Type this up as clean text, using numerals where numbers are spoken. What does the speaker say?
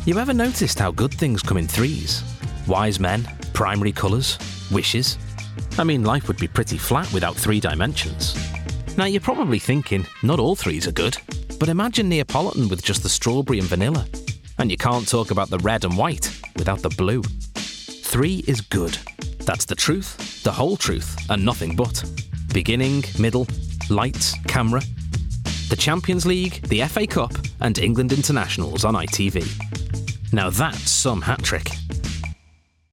You ever noticed how good things come in threes? Wise men, primary colours, wishes. I mean, life would be pretty flat without 3 dimensions. Now you're probably thinking, not all threes are good, but imagine Neapolitan with just the strawberry and vanilla. And you can't talk about the red and white without the blue. 3 is good. That's the truth, the whole truth, and nothing but. Beginning, middle, lights, camera. The Champions League, the FA Cup, and England Internationals on ITV. Now that's some hat-trick.